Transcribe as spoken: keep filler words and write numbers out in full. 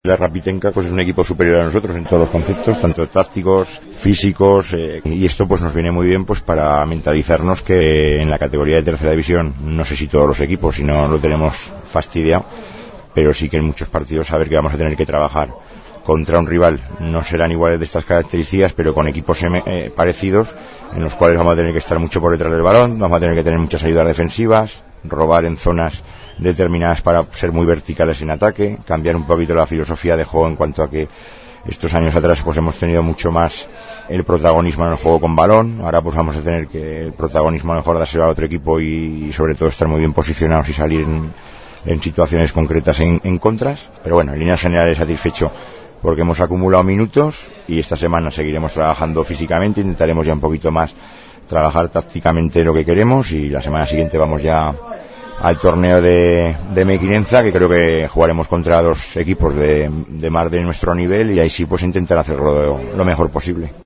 La Rapitenca pues es un equipo superior a nosotros en todos los conceptos, tanto tácticos, físicos, eh, y esto pues nos viene muy bien pues para mentalizarnos que en la categoría de tercera división, no sé si todos los equipos, si no lo tenemos fastidiado, pero sí que en muchos partidos saber que vamos a tener que trabajar contra un rival. No serán iguales de estas características, pero con equipos eh, parecidos, en los cuales vamos a tener que estar mucho por detrás del balón, vamos a tener que tener muchas ayudas defensivas, robar en zonas determinadas para ser muy verticales en ataque, cambiar un poquito la filosofía de juego en cuanto a que estos años atrás pues hemos tenido mucho más el protagonismo en el juego con balón, ahora pues vamos a tener que el protagonismo a lo mejor dárselo a otro equipo y, y sobre todo estar muy bien posicionados y salir en, en situaciones concretas en, en contras, pero bueno, en líneas generales satisfecho porque hemos acumulado minutos y esta semana seguiremos trabajando físicamente, intentaremos ya un poquito más trabajar tácticamente lo que queremos y la semana siguiente vamos ya al torneo de, de Mequinenza, que creo que jugaremos contra dos equipos de, de más de nuestro nivel y ahí sí pues intentar hacerlo lo, lo mejor posible.